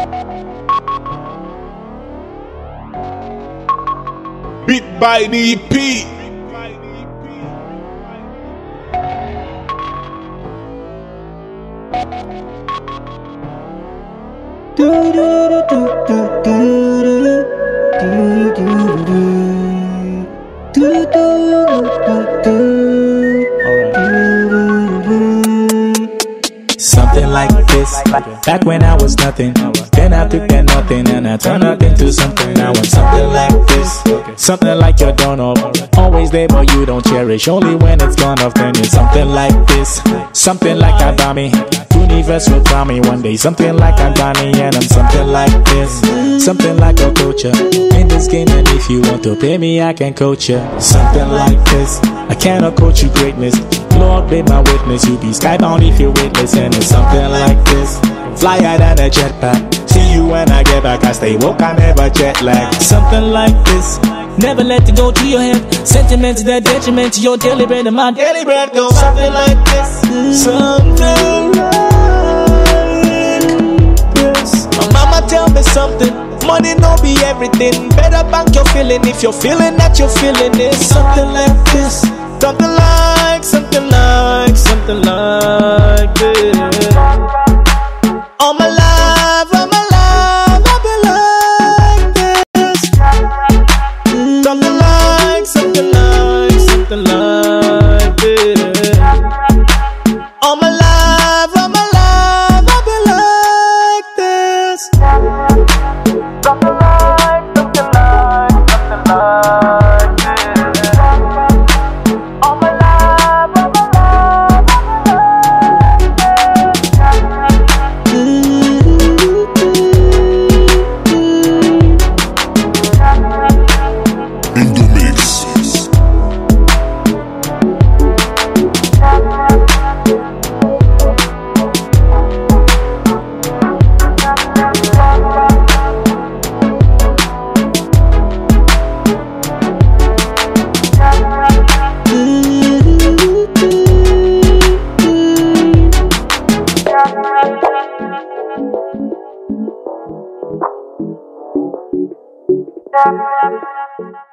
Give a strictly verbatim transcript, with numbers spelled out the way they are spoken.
Beat by the E P. Do do do do do do do do do do do do. Something like this, back when I was nothing. Then I took that nothing and I turned up into something. I want something like this, something like your doorknob. Always there but you don't cherish, only when it's gone off. Then it's something like this, something like I buy me. Universe will tell me one day, something like I'm Donnie and I'm something like this, something like a coacher in this game, and if you want to pay me I can coach you. Something like this, I cannot coach you greatness. Lord be my witness, you be skybound if you're weightless. And it's something like this, fly higher than a jetpack. See you when I get back, I stay woke, I never jet lag. Something like this, never let it go to your head. Sentiment to that detriment to your daily bread, and my daily bread goes something like this. Something like this. My mama tell me something, money no be everything. Better bank your feeling if you're feeling that you're feeling it. Something like this, something like, something like, something like this. All my life, all my life, I've been like this. Something like, something like, something like this. All my life, all my life, I've been like this. Something like, something like, something like this. All my life, all my life, I've been like this. In the mix. Yeah.